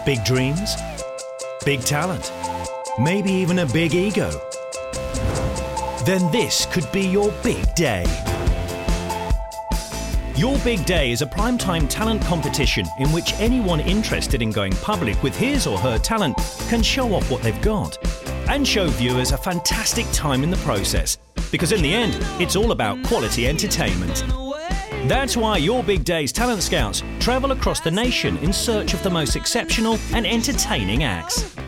Big dreams? Big talent? Maybe even a big ego? Then this could be your big day. Your Big Day is a primetime talent competition in which anyone interested in going public with his or her talent can show off what they've got and show viewers a fantastic time in the process, because in the end, it's all about quality entertainment. That's why Your Big Day's talent scouts travel across the nation in search of the most exceptional and entertaining acts.